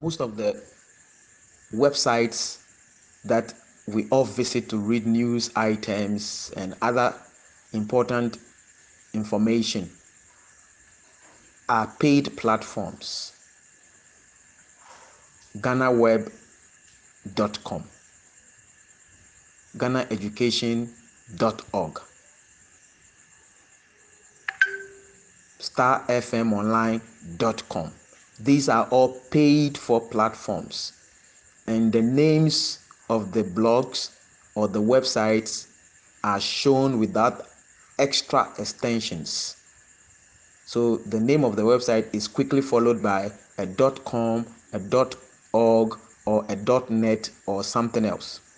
Most of the websites that we all visit to read news items and other important information are paid platforms. GhanaWeb.com, GhanaEducation.org, StarFMOnline.com. These are all paid for platforms, and the names of the blogs or the websites are shown without extra extensions. So the name of the website is quickly followed by a .com, a .org, or a .net or something else.